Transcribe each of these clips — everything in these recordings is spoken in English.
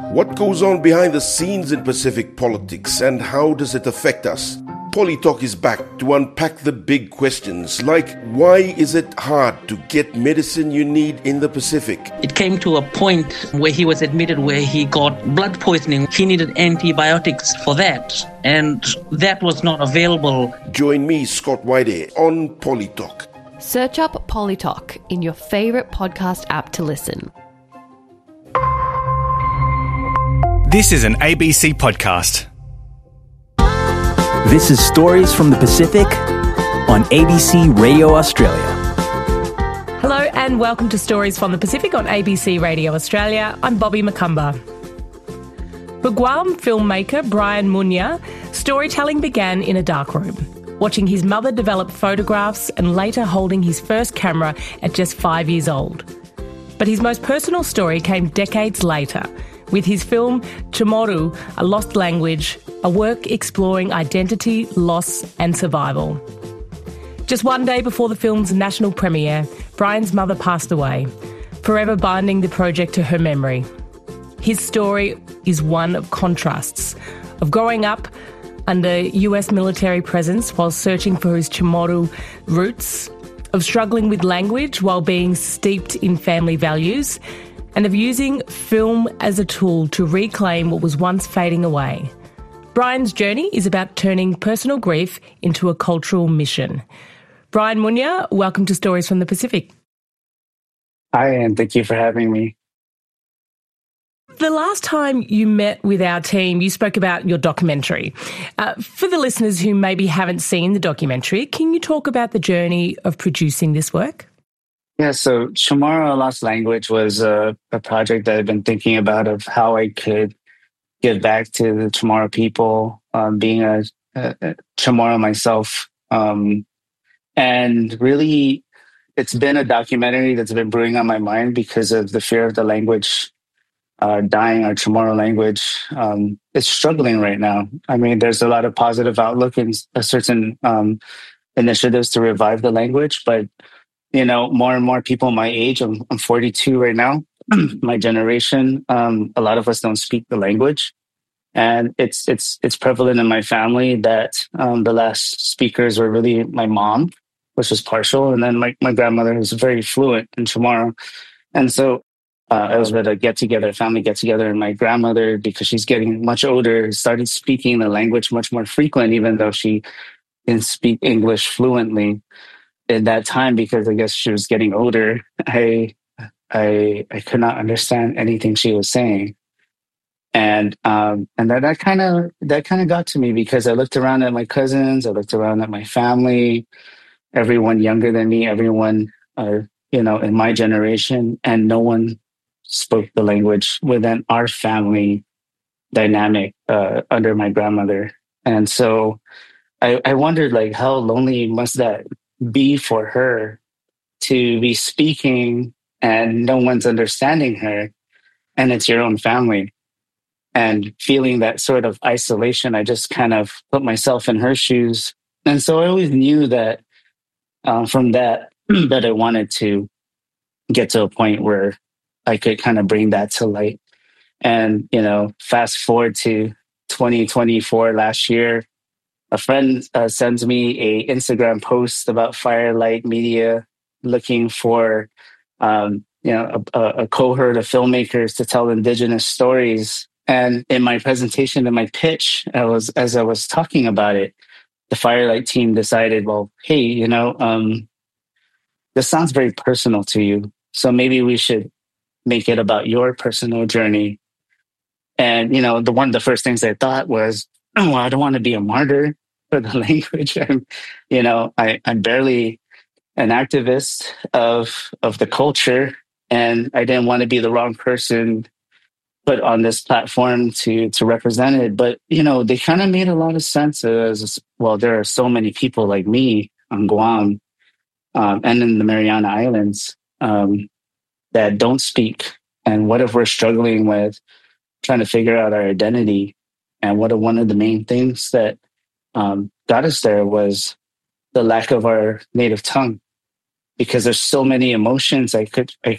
What goes on behind the scenes in Pacific politics and how does it affect us? Polytalk is back to unpack the big questions like why is it hard to get medicine you need in the Pacific? It came to a point where he was admitted where he got blood poisoning. He needed antibiotics for that, and that was not available. Join me, Scott Whitehair, on Polytalk. Search up Polytalk in your favourite podcast app to listen. This is an ABC podcast. This is Stories from the Pacific on ABC Radio Australia. Hello and welcome to Stories from the Pacific on ABC Radio Australia. I'm Bobby Macumber. For Guam filmmaker Brian Munya, storytelling began in a darkroom, watching his mother develop photographs and later holding his first camera at just 5 years old. But his most personal story came decades later, with his film Chamorro, A Lost Language, a work exploring identity, loss and survival. Just one day before the film's national premiere, Brian's mother passed away, forever binding the project to her memory. His story is one of contrasts, of growing up under US military presence while searching for his Chamorro roots, of struggling with language while being steeped in family values, and of using film as a tool to reclaim what was once fading away. Brian's journey is about turning personal grief into a cultural mission. Brian Munya, welcome to Stories from the Pacific. Hi, and thank you for having me. The last time you met with our team, you spoke about your documentary. For the listeners who maybe haven't seen the documentary, can you talk about the journey of producing this work? Yeah, so Chamorro, A Lost Language was a project that I've been thinking about of how I could give back to the Chamorro people, being a Chamorro myself. And really, it's been a documentary that's been brewing on my mind because of the fear of the language dying. Our Chamorro language is struggling right now. I mean, there's a lot of positive outlook and certain initiatives to revive the language, but you know, more and more people my age, I'm 42 right now, my generation, a lot of us don't speak the language. And it's prevalent in my family that the last speakers were really my mom, which was partial, and then my grandmother who's very fluent in Chamorro. And so I was at a family get-together, and my grandmother, because she's getting much older, started speaking the language much more frequent, even though she didn't speak English fluently. In that time, because I guess she was getting older, I could not understand anything she was saying, and that kind of got to me because I looked around at my cousins, I looked around at my family, everyone younger than me, everyone in my generation, and no one spoke the language within our family dynamic under my grandmother, and so I wondered like how lonely must that be for her to be speaking and no one's understanding her, and it's your own family, and feeling that sort of isolation. I just kind of put myself in her shoes, and so I always knew that from that I wanted to get to a point where I could kind of bring that to light. And fast forward to 2024 last year, a friend sends me a Instagram post about Firelight Media looking for, a cohort of filmmakers to tell Indigenous stories. And in my presentation, in my pitch, as I was talking about it, the Firelight team decided, well, hey, this sounds very personal to you, so maybe we should make it about your personal journey. And one of the first things I thought was, oh, well, I don't want to be a martyr for the language. I'm barely an activist of the culture, and I didn't want to be the wrong person put on this platform to represent it. But they kind of made a lot of sense as well. There are so many people like me on Guam and in the Mariana Islands that don't speak. And what if we're struggling with trying to figure out our identity? And one of the main things that got us there was the lack of our native tongue, because there's so many emotions I could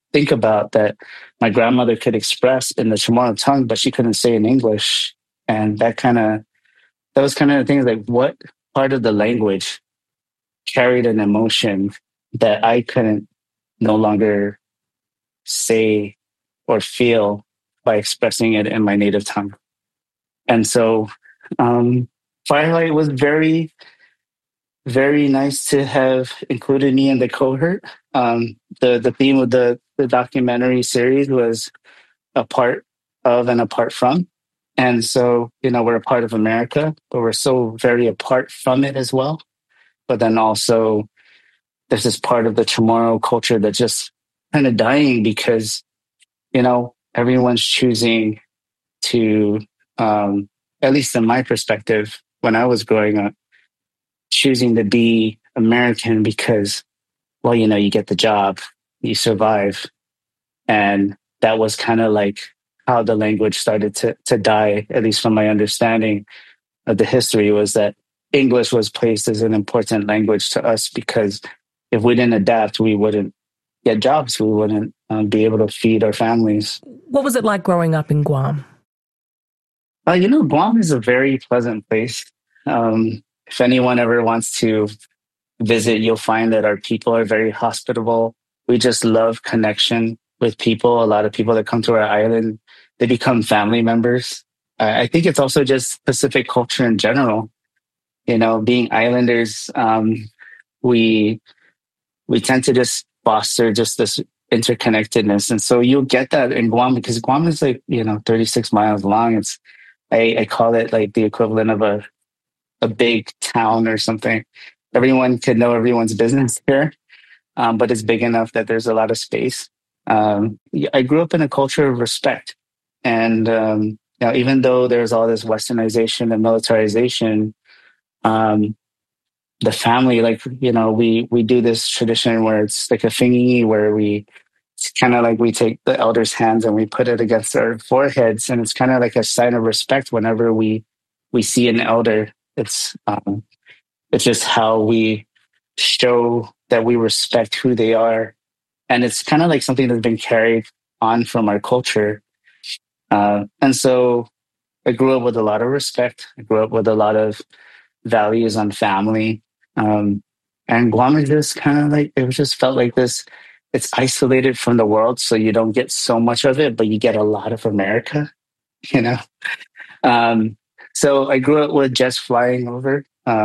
think about that my grandmother could express in the Chamorro tongue, but she couldn't say in English. And that was kind of the thing, like what part of the language carried an emotion that I couldn't no longer say or feel by expressing it in my native tongue. And so Firelight was very, very nice to have included me in the cohort. The theme of the documentary series was a part of and apart from. And so, we're a part of America, but we're so very apart from it as well. But then also there's this part of the Chamorro culture that's just kind of dying because, everyone's choosing to, at least in my perspective, when I was growing up, choosing to be American because, well, you get the job, you survive. And that was kind of like how the language started to die, at least from my understanding of the history, was that English was placed as an important language to us because if we didn't adapt, we wouldn't get jobs. We wouldn't be able to feed our families. What was it like growing up in Guam? Guam is a very pleasant place. If anyone ever wants to visit, you'll find that our people are very hospitable. We just love connection with people. A lot of people that come to our island, they become family members. I think it's also just Pacific culture in general. Being islanders, we tend to just foster just this interconnectedness. And so you'll get that in Guam because Guam is 36 miles long. I call it like the equivalent of a big town or something. Everyone could know everyone's business here, but it's big enough that there's a lot of space. I grew up in a culture of respect. And even though there's all this westernization and militarization, the family, we do this tradition where it's like a thingy where it's kind of like we take the elders' hands and we put it against our foreheads. And it's kind of like a sign of respect whenever we see an elder. It's just how we show that we respect who they are. And it's kind of like something that's been carried on from our culture. And so I grew up with a lot of respect. I grew up with a lot of values on family. And Guam is just kind of like, it just felt like this, it's isolated from the world. So you don't get so much of it, but you get a lot of America, So I grew up with jets flying over,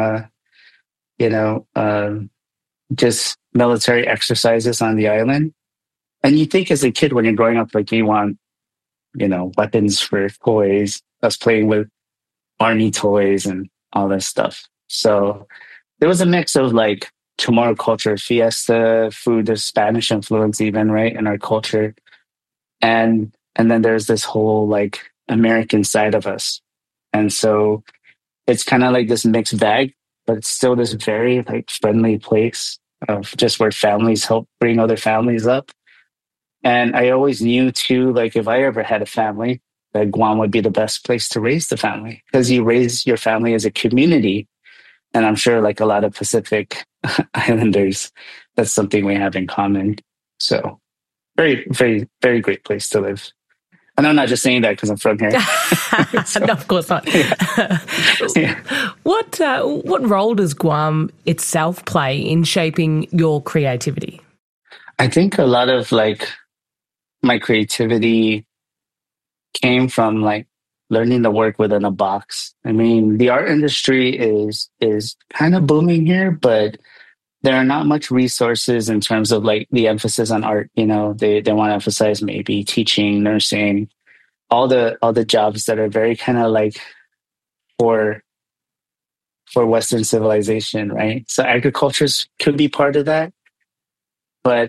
just military exercises on the island. And you think as a kid, when you're growing up, like you want, weapons for toys. I was playing with army toys and all this stuff. So there was a mix of like Chamorro culture, fiesta, food, there's Spanish influence even, right, in our culture. And then there's this whole like American side of us. And so it's kind of like this mixed bag, but it's still this very like friendly place of just where families help bring other families up. And I always knew too, like if I ever had a family, that Guam would be the best place to raise the family because you raise your family as a community. And I'm sure like a lot of Pacific Islanders, that's something we have in common. So very, very, very great place to live. And I'm not just saying that because I'm from here. No, of course not. Yeah. What role does Guam itself play in shaping your creativity? I think a lot of like my creativity came from like learning to work within a box. I mean, the art industry is kind of booming here, but there are not much resources in terms of like the emphasis on art. They want to emphasize maybe teaching, nursing, all the jobs that are very kind of like for Western civilization, right? So agriculture could be part of that, but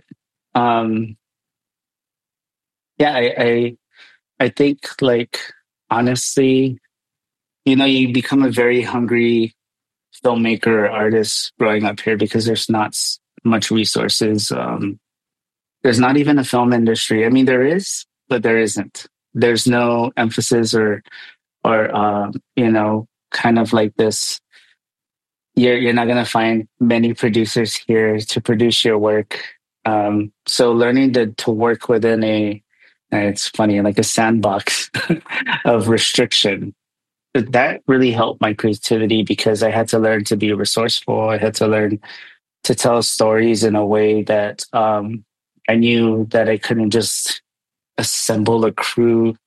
I think like honestly, you become a very hungry filmmaker or artist growing up here because there's not much resources. There's not even a film industry. I mean, there is, but there isn't. There's no emphasis or kind of like this. You're not going to find many producers here to produce your work. So learning to work within it's funny, like a sandbox of restriction, that really helped my creativity because I had to learn to be resourceful. I had to learn to tell stories in a way that I knew that I couldn't just assemble a crew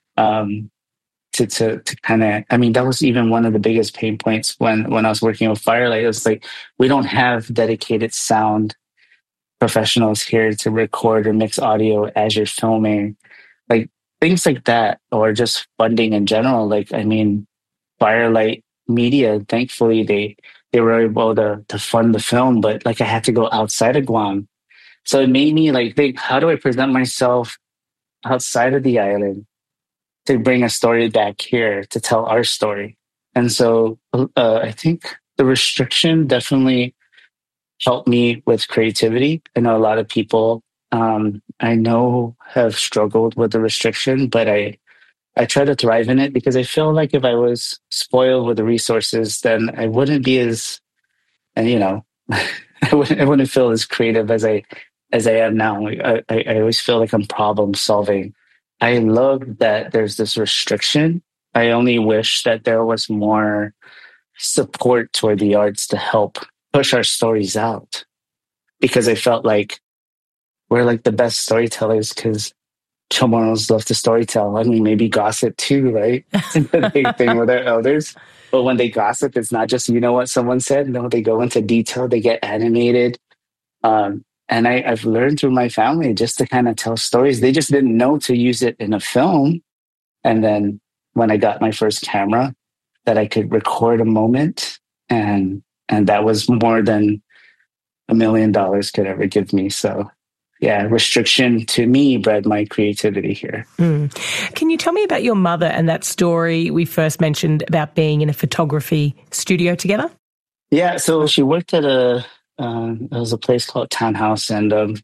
to kind of, I mean, that was even one of the biggest pain points when I was working with Firelight. It was like, we don't have dedicated sound professionals here to record or mix audio as you're filming. Like things like that, or just funding in general. Like, I mean, Firelight Media, thankfully, they were able to fund the film, but like I had to go outside of Guam. So it made me like think, how do I present myself outside of the island to bring a story back here to tell our story? And so I think the restriction definitely helped me with creativity. I know a lot of people I know have struggled with the restriction, but I try to thrive in it because I feel like if I was spoiled with the resources, then I wouldn't be as, and you know, I wouldn't feel as creative as I am now. I always feel like I'm problem solving. I love that there's this restriction. I only wish that there was more support toward the arts to help push our stories out, because I felt like we're like the best storytellers because Chamorros love to storytell. I mean, maybe gossip too, right? The big thing with our elders. But when they gossip, it's not just, you know what someone said. No, they go into detail. They get animated. And I've learned through my family just to kind of tell stories. They just didn't know to use it in a film. And then when I got my first camera, that I could record a moment, and that was more than $1 million could ever give me. So yeah, restriction to me bred my creativity here. Can you tell me about your mother and that story we first mentioned about being in a photography studio together? Yeah, so she worked at there was a place called Townhouse, and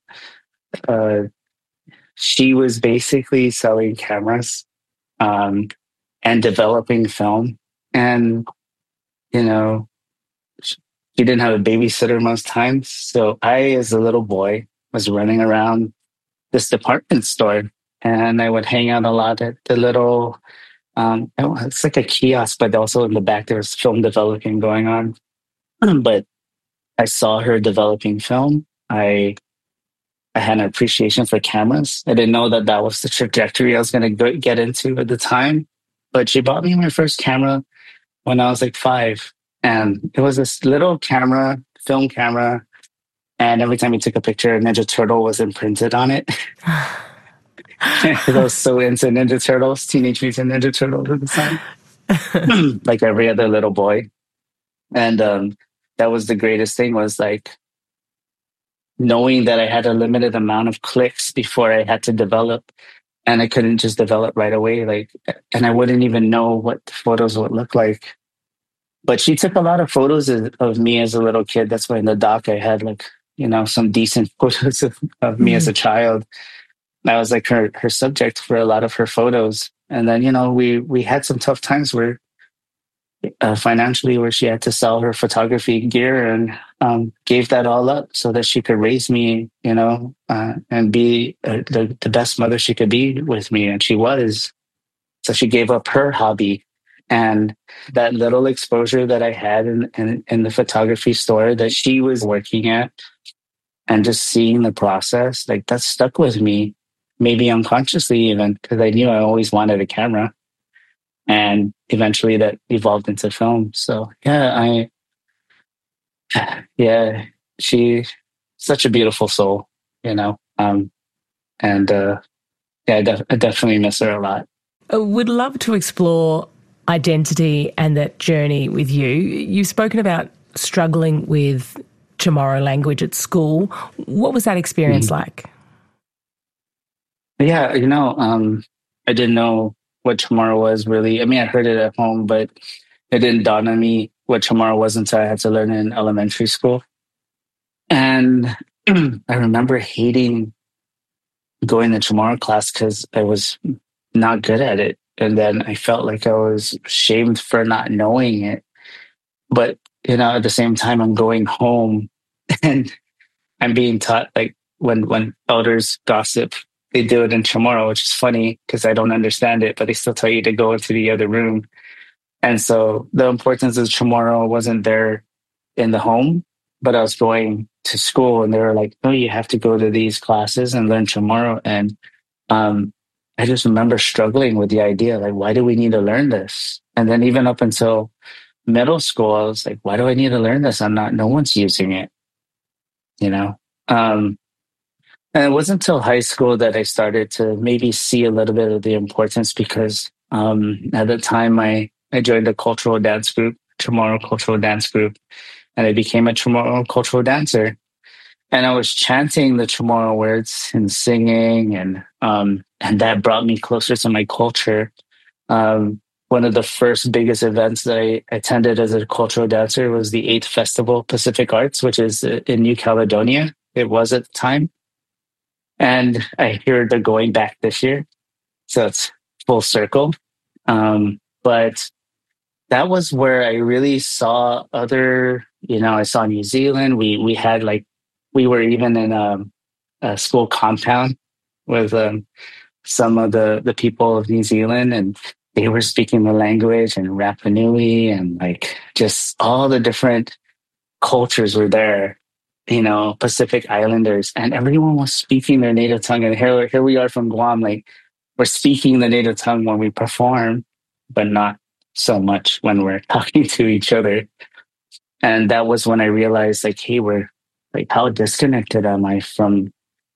she was basically selling cameras and developing film. And, you know, she didn't have a babysitter most times. So I, as a little boy, was running around this department store, and I would hang out a lot at the little, it's like a kiosk, but also in the back there was film developing going on. But I saw her developing film. I had an appreciation for cameras. I didn't know that was the trajectory I was going to get into at the time. But she bought me my first camera when I was like 5. And it was this little camera, film camera. And every time you took a picture, a Ninja Turtle was imprinted on it. I was so into Ninja Turtles, Teenage Mutant Ninja Turtles at the time. Like every other little boy. And that was the greatest thing, was like knowing that I had a limited amount of clicks before I had to develop. And I couldn't just develop right away. And I wouldn't even know what the photos would look like. But she took a lot of photos of me as a little kid. That's why in the doc I had some decent photos of me as a child. That was like her subject for a lot of her photos. And then, we had some tough times where financially, where she had to sell her photography gear, and gave that all up so that she could raise me, and be the best mother she could be with me. And she was. So she gave up her hobby. And that little exposure that I had in the photography store that she was working at, and just seeing the process, like that stuck with me, maybe unconsciously even, because I knew I always wanted a camera. And eventually that evolved into film. So she's such a beautiful soul, I definitely miss her a lot. I would love to explore identity and that journey with you. You've spoken about struggling with Chamorro language at school. What was that experience like? Yeah, I didn't know what Chamorro was really. I mean, I heard it at home, but it didn't dawn on me what Chamorro was until I had to learn it in elementary school. And I remember hating going to Chamorro class because I was not good at it. And then I felt like I was shamed for not knowing it. But, at the same time, I'm going home and I'm being taught, like, when elders gossip, they do it in Chamorro, which is funny because I don't understand it, but they still tell you to go into the other room. And so the importance of Chamorro wasn't there in the home, but I was going to school and they were like, "No, you have to go to these classes and learn Chamorro." And I just remember struggling with the idea, like, why do we need to learn this? And then even up until middle school, I was like, why do I need to learn this? No one's using it, you know? And it wasn't until high school that I started to maybe see a little bit of the importance because at the time I joined a cultural dance group, Chamorro Cultural Dance Group, and I became a Chamorro cultural dancer. And I was chanting the Chamorro words and singing, and that brought me closer to my culture. One of the first biggest events that I attended as a cultural dancer was the 8th Festival Pacific Arts, which is in New Caledonia. It was at the time. And I hear they're going back this year. So it's full circle. But that was where I really saw I saw New Zealand. We had we were even in a school compound with some of the people of New Zealand, and they were speaking the language and Rapa Nui, and just all the different cultures were there. Pacific Islanders, and everyone was speaking their native tongue. And here we are from Guam, we're speaking the native tongue when we perform, but not so much when we're talking to each other. And that was when I realized, hey, we're how disconnected am I from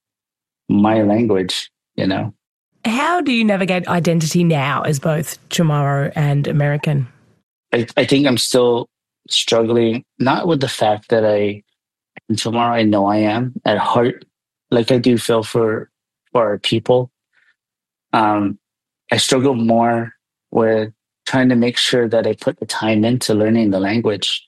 my language, How do you navigate identity now as both Chamorro and American? I think I'm still struggling, not with the fact that in Chamorro, I know I am at heart, I do feel for our people. I struggle more with trying to make sure that I put the time into learning the language.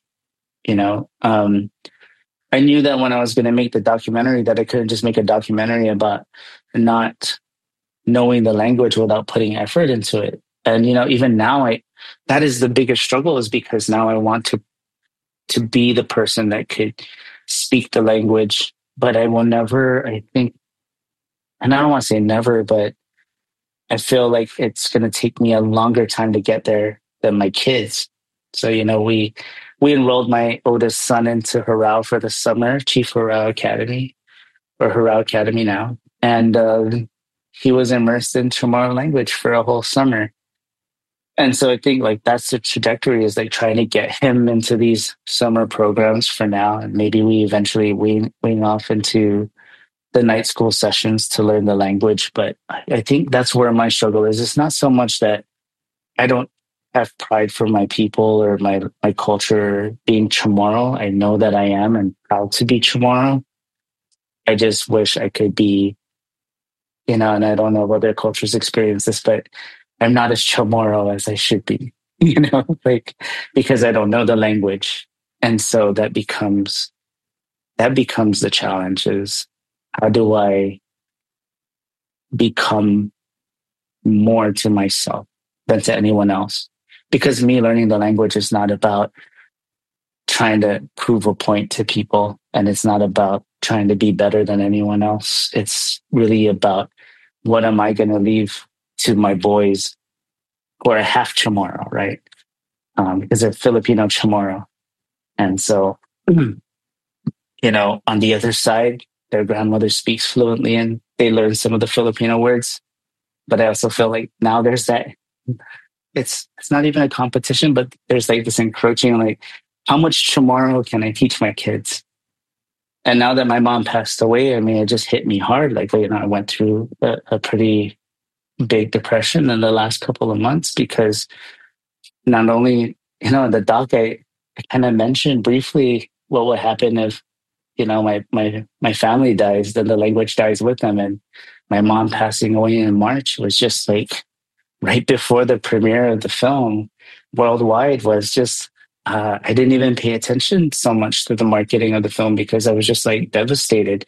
I knew that when I was going to make the documentary that I couldn't just make a documentary about not knowing the language without putting effort into it. And, even now, that is the biggest struggle, is because now I want to be the person that could speak the language, but I will never, I think, and I don't want to say never, but I feel like it's going to take me a longer time to get there than my kids. So, we enrolled my oldest son into Hurrah for the summer, Chief Hurrah Academy, or Hurrah Academy now. And he was immersed in Chamorro language for a whole summer. And so I think that's the trajectory, is trying to get him into these summer programs for now. And maybe we eventually wing off into the night school sessions to learn the language. But I think that's where my struggle is. It's not so much that I don't have pride for my people or my culture being Chamorro. I know that I am, and proud to be Chamorro. I just wish I could be, and I don't know if other cultures experience this, but I'm not as Chamorro as I should be, because I don't know the language. And so that becomes the challenge, is how do I become more to myself than to anyone else? Because me learning the language is not about trying to prove a point to people, and it's not about trying to be better than anyone else. It's really about, what am I going to leave to my boys who are half Chamorro, right? Because they're Filipino Chamorro. And so, on the other side, their grandmother speaks fluently and they learn some of the Filipino words. But I also feel like now there's that, it's not even a competition, but there's this encroaching, how much Chamorro can I teach my kids? And now that my mom passed away, it just hit me hard. I went through a pretty big depression in the last couple of months, because not only, in the doc, I kind of mentioned briefly what would happen if, my family dies, then the language dies with them. And my mom passing away in March was just right before the premiere of the film worldwide, was just, I didn't even pay attention so much to the marketing of the film, because I was just devastated.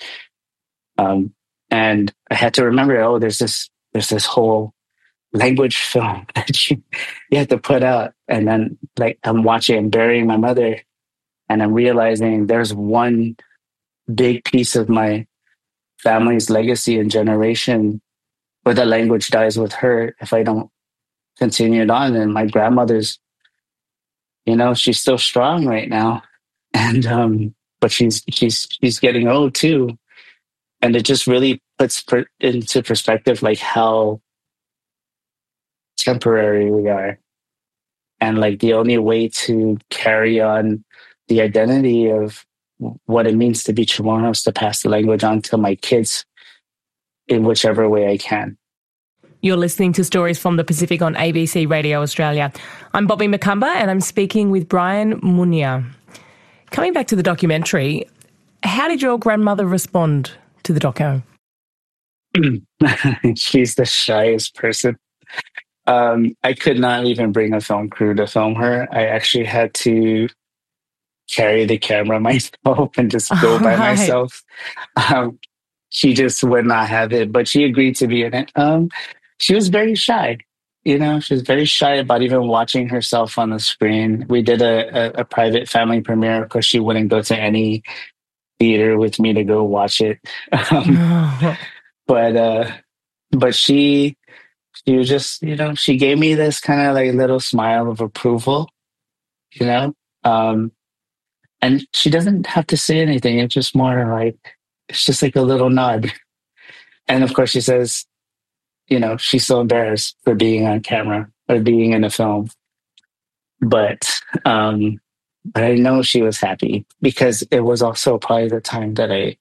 And I had to remember, there's this whole language film that you have to put out. And then I'm watching and burying my mother, and I'm realizing there's one big piece of my family's legacy and generation, or the language dies with her if I don't continue it on. And my grandmother's, she's still strong right now, and but she's getting old too, and it just really puts into perspective like how temporary we are, and like the only way to carry on the identity of what it means to be Chamorro is to pass the language on to my kids in whichever way I can. You're listening to Stories from the Pacific on ABC Radio Australia. I'm Bobby Macumber and I'm speaking with Brian Munya. Coming back to the documentary, how did your grandmother respond to the doco? She's the shyest person. I could not even bring a film crew to film her. I actually had to carry the camera myself and just go by myself. She just would not have it, but she agreed to be in it. She was very shy. She was very shy about even watching herself on the screen. We did a private family premiere because she wouldn't go to any theater with me to go watch it. But she was just, she gave me this kind of like little smile of approval, and she doesn't have to say anything. It's just more like, it's just like a little nod. And of course she says, she's so embarrassed for being on camera or being in a film. But I know she was happy because it was also probably the time that I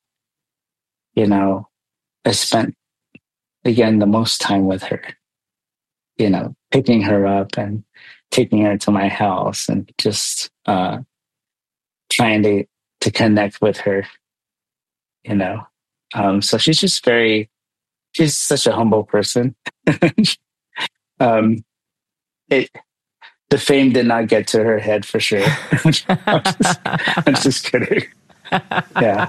spent, again, the most time with her, picking her up and taking her to my house and just trying to connect with her, So she's just she's such a humble person. The fame did not get to her head for sure. I'm just kidding. Yeah.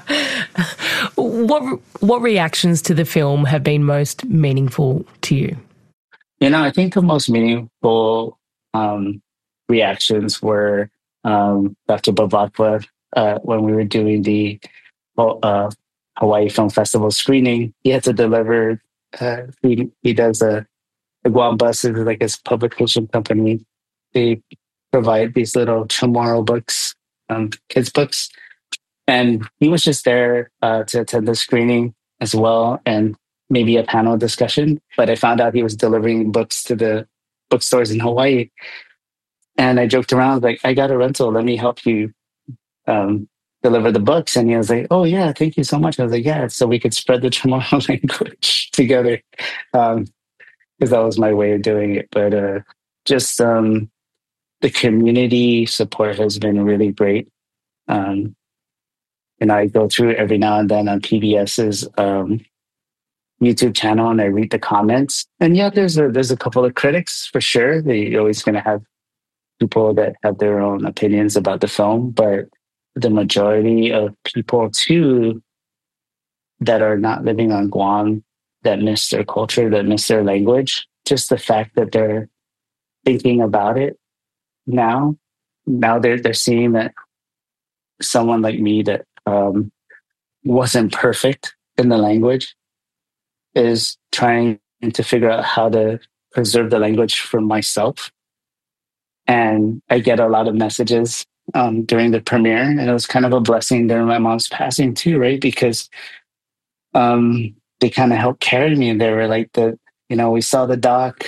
What reactions to the film have been most meaningful to you? I think the most meaningful reactions were Dr. Babakwa when we were doing the Hawaii Film Festival screening. He had to deliver. He does the Guam Bus is like his publication company. They provide these little Chamorro books, kids books, and he was just there to attend the screening as well, and maybe a panel discussion. But I found out he was delivering books to the bookstores in Hawaii, and I joked around like, "I got a rental. Let me help you." Deliver the books. And he was like, "Oh yeah, thank you so much." I was like, "Yeah," so we could spread the Chamorro language together, because that was my way of doing it. But just the community support has been really great. And I go through every now and then on PBS's YouTube channel and I read the comments. And yeah, there's a couple of critics for sure. You're always going to have people that have their own opinions about the film, but the majority of people too that are not living on Guam, that miss their culture, that miss their language, just the fact that they're thinking about it now they're seeing that someone like me that wasn't perfect in the language is trying to figure out how to preserve the language for myself. And I get a lot of messages during the premiere, and it was kind of a blessing during my mom's passing too, right? Because they kind of helped carry me, and they were like, we saw the doc.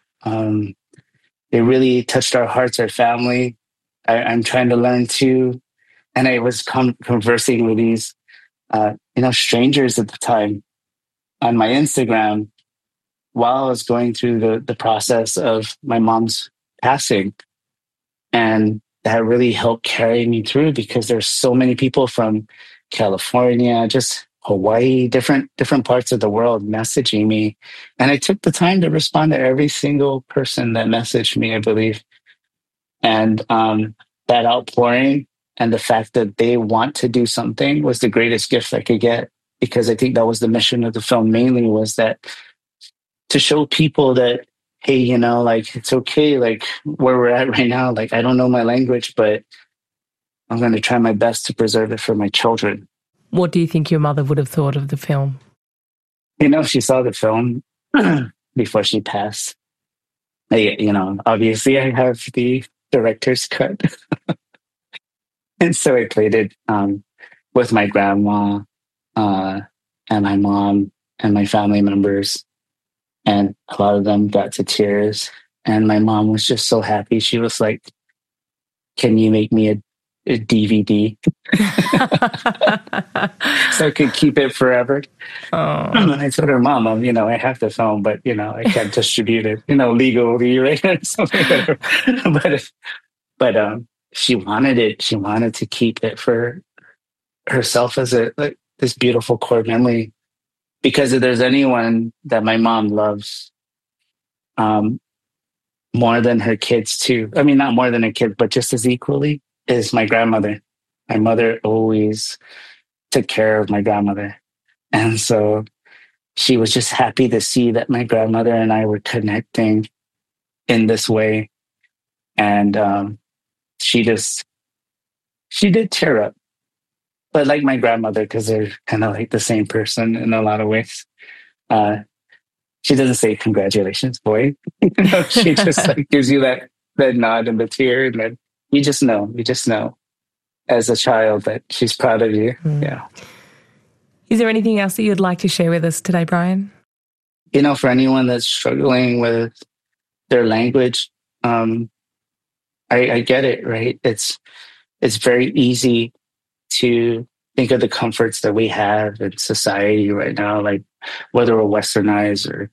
It really touched our hearts, our family. I'm trying to learn too, and I was conversing with these, strangers at the time on my Instagram while I was going through the process of my mom's passing, and that really helped carry me through because there's so many people from California, just Hawaii, different parts of the world messaging me. And I took the time to respond to every single person that messaged me, I believe. And that outpouring and the fact that they want to do something was the greatest gift I could get, because I think that was the mission of the film mainly, was that to show people that, hey, it's okay, like where we're at right now, like I don't know my language, but I'm going to try my best to preserve it for my children. What do you think your mother would have thought of the film? She saw the film before she passed. Obviously I have the director's cut. And so I played it with my grandma and my mom and my family members. And a lot of them got to tears. And my mom was just so happy. She was like, "Can you make me a DVD so I could keep it forever?" And I told her, "Mom, I have the film, but, I can't distribute it, legally, right?" Or something like that. But she wanted it. She wanted to keep it for herself as this beautiful core memory. Because if there's anyone that my mom loves more than her kids too, I mean, not more than her kids, but just as equally, is my grandmother. My mother always took care of my grandmother. And so she was just happy to see that my grandmother and I were connecting in this way. And she did tear up. But like my grandmother, because they're kind of like the same person in a lot of ways, she doesn't say "Congratulations, boy." She just gives you that nod and the tear, and then you just know as a child that she's proud of you. Yeah. Is there anything else that you'd like to share with us today, Brian? For anyone that's struggling with their language, I get it, right? It's very easy to think of the comforts that we have in society right now, like whether we're westernized or,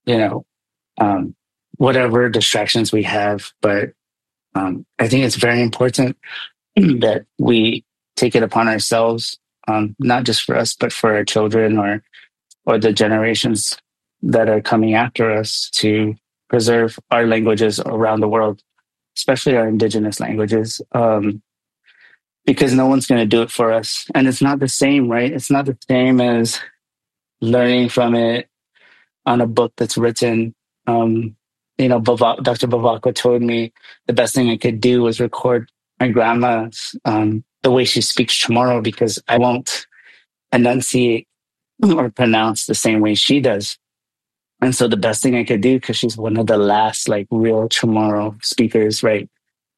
whatever distractions we have. But I think it's very important that we take it upon ourselves, not just for us, but for our children or the generations that are coming after us, to preserve our languages around the world, especially our indigenous languages. Because no one's going to do it for us. And it's not the same, right? It's not the same as learning from it on a book that's written. Dr. Bavakwa told me the best thing I could do was record my grandma's, the way she speaks Chamorro, because I won't enunciate or pronounce the same way she does. And so the best thing I could do, because she's one of the last real Chamorro speakers, right?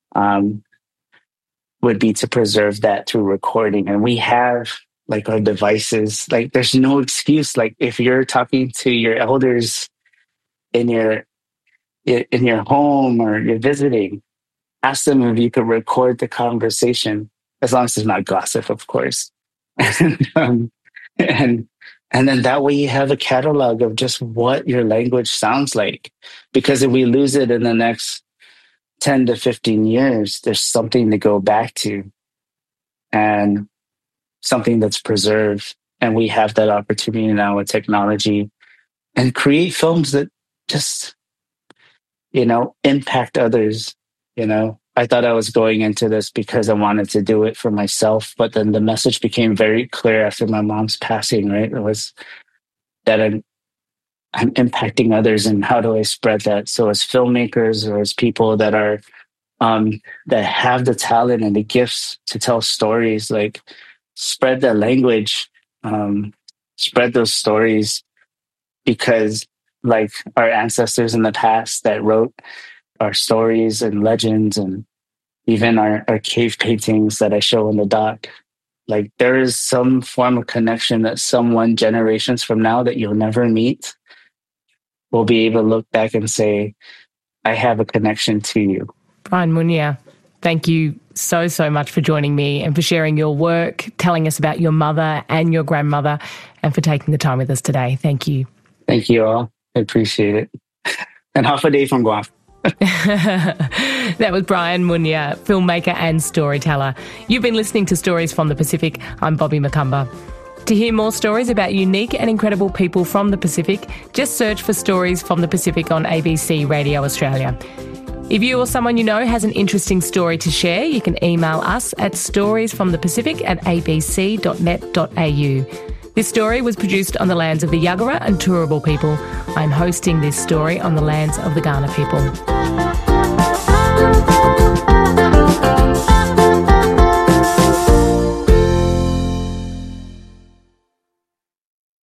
Would be to preserve that through recording. And we have our devices. There's no excuse. If you're talking to your elders in your home or you're visiting, ask them if you could record the conversation, as long as it's not gossip, of course. And then that way you have a catalog of just what your language sounds like. Because if we lose it in the next 10 to 15 years, there's something to go back to and something that's preserved. And we have that opportunity now with technology, and create films that just, impact others. I thought I was going into this because I wanted to do it for myself, but then the message became very clear after my mom's passing, right? It was that I'm impacting others, and how do I spread that? So as filmmakers or as people that are that have the talent and the gifts to tell stories, spread that language, spread those stories, because our ancestors in the past that wrote our stories and legends, and even our cave paintings that I show in the doc, there is some form of connection that someone generations from now that you'll never meet will be able to look back and say, I have a connection to you. Brian Munya, thank you so much for joining me and for sharing your work, telling us about your mother and your grandmother, and for taking the time with us today. Thank you. Thank you all. I appreciate it. And half a day from Guam. That was Brian Munya, filmmaker and storyteller. You've been listening to Stories from the Pacific. I'm Bobby Macumber. To hear more stories about unique and incredible people from the Pacific, just search for Stories from the Pacific on ABC Radio Australia. If you or someone you know has an interesting story to share, you can email us at storiesfromthepacific@abc.net.au. This story was produced on the lands of the Yagara and Turrbal people. I'm hosting this story on the lands of the Kaurna people.